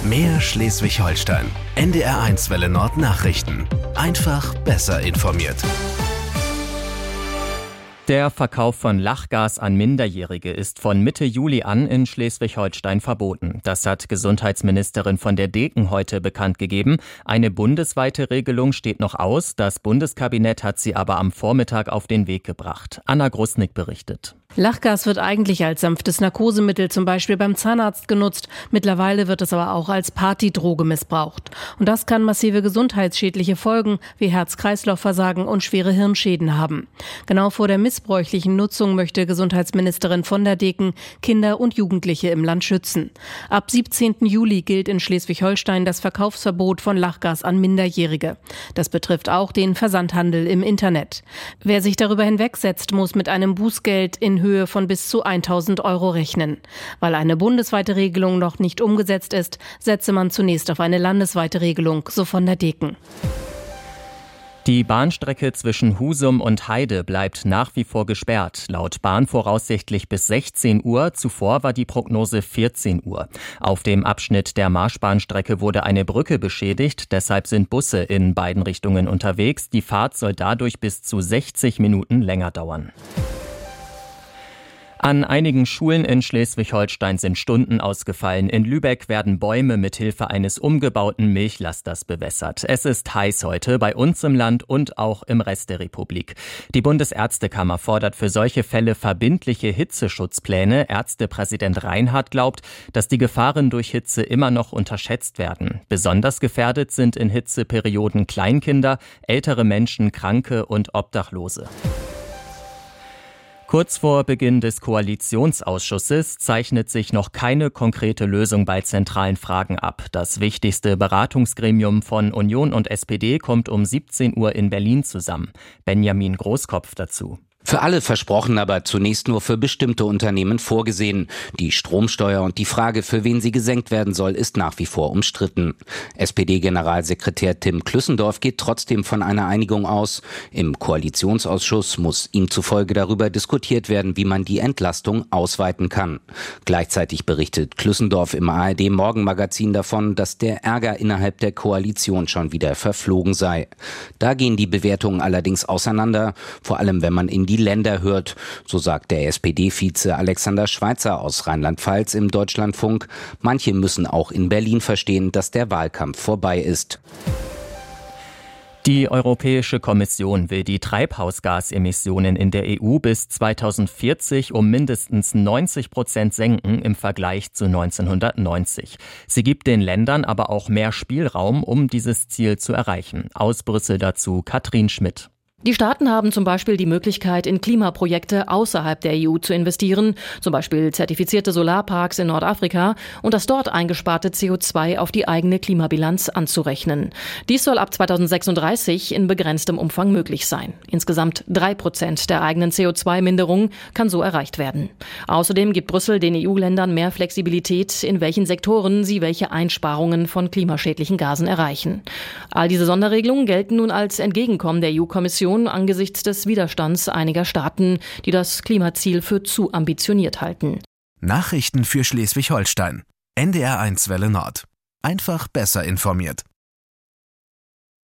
Mehr Schleswig-Holstein. NDR1 Welle Nord Nachrichten. Einfach besser informiert. Der Verkauf von Lachgas an Minderjährige ist von Mitte Juli an in Schleswig-Holstein verboten. Das hat Gesundheitsministerin von der Deken heute bekannt gegeben. Eine bundesweite Regelung steht noch aus. Das Bundeskabinett hat sie aber am Vormittag auf den Weg gebracht. Anna Grusnick berichtet. Lachgas wird eigentlich als sanftes Narkosemittel zum Beispiel beim Zahnarzt genutzt. Mittlerweile wird es aber auch als Partydroge missbraucht. Und das kann massive gesundheitsschädliche Folgen wie Herz-Kreislauf-Versagen und schwere Hirnschäden haben. Genau vor der missbräuchlichen Nutzung möchte Gesundheitsministerin von der Deken Kinder und Jugendliche im Land schützen. Ab 17. Juli gilt in Schleswig-Holstein das Verkaufsverbot von Lachgas an Minderjährige. Das betrifft auch den Versandhandel im Internet. Wer sich darüber hinwegsetzt, muss mit einem Bußgeld in Höhe von bis zu 1.000 € rechnen. Weil eine bundesweite Regelung noch nicht umgesetzt ist, setze man zunächst auf eine landesweite Regelung, so von der Deken. Die Bahnstrecke zwischen Husum und Heide bleibt nach wie vor gesperrt. Laut Bahn voraussichtlich bis 16 Uhr. Zuvor war die Prognose 14 Uhr. Auf dem Abschnitt der Marschbahnstrecke wurde eine Brücke beschädigt. Deshalb sind Busse in beiden Richtungen unterwegs. Die Fahrt soll dadurch bis zu 60 Minuten länger dauern. An einigen Schulen in Schleswig-Holstein sind Stunden ausgefallen. In Lübeck werden Bäume mit Hilfe eines umgebauten Milchlasters bewässert. Es ist heiß heute bei uns im Land und auch im Rest der Republik. Die Bundesärztekammer fordert für solche Fälle verbindliche Hitzeschutzpläne. Ärztepräsident Reinhardt glaubt, dass die Gefahren durch Hitze immer noch unterschätzt werden. Besonders gefährdet sind in Hitzeperioden Kleinkinder, ältere Menschen, Kranke und Obdachlose. Kurz vor Beginn des Koalitionsausschusses zeichnet sich noch keine konkrete Lösung bei zentralen Fragen ab. Das wichtigste Beratungsgremium von Union und SPD kommt um 17 Uhr in Berlin zusammen. Benjamin Großkopf dazu. Für alle versprochen, aber zunächst nur für bestimmte Unternehmen vorgesehen. Die Stromsteuer und die Frage, für wen sie gesenkt werden soll, ist nach wie vor umstritten. SPD-Generalsekretär Tim Klüssendorf geht trotzdem von einer Einigung aus. Im Koalitionsausschuss muss ihm zufolge darüber diskutiert werden, wie man die Entlastung ausweiten kann. Gleichzeitig berichtet Klüssendorf im ARD-Morgenmagazin davon, dass der Ärger innerhalb der Koalition schon wieder verflogen sei. Da gehen die Bewertungen allerdings auseinander, vor allem wenn man in die Länder hört, so sagt der SPD-Vize Alexander Schweitzer aus Rheinland-Pfalz im Deutschlandfunk. Manche müssen auch in Berlin verstehen, dass der Wahlkampf vorbei ist. Die Europäische Kommission will die Treibhausgasemissionen in der EU bis 2040 um mindestens 90% senken im Vergleich zu 1990. Sie gibt den Ländern aber auch mehr Spielraum, um dieses Ziel zu erreichen. Aus Brüssel dazu Katrin Schmidt. Die Staaten haben zum Beispiel die Möglichkeit, in Klimaprojekte außerhalb der EU zu investieren, zum Beispiel zertifizierte Solarparks in Nordafrika und das dort eingesparte CO2 auf die eigene Klimabilanz anzurechnen. Dies soll ab 2036 in begrenztem Umfang möglich sein. Insgesamt 3% der eigenen CO2-Minderung kann so erreicht werden. Außerdem gibt Brüssel den EU-Ländern mehr Flexibilität, in welchen Sektoren sie welche Einsparungen von klimaschädlichen Gasen erreichen. All diese Sonderregelungen gelten nun als Entgegenkommen der EU-Kommission angesichts des Widerstands einiger Staaten, die das Klimaziel für zu ambitioniert halten. Nachrichten für Schleswig-Holstein. NDR1 Welle Nord. Einfach besser informiert.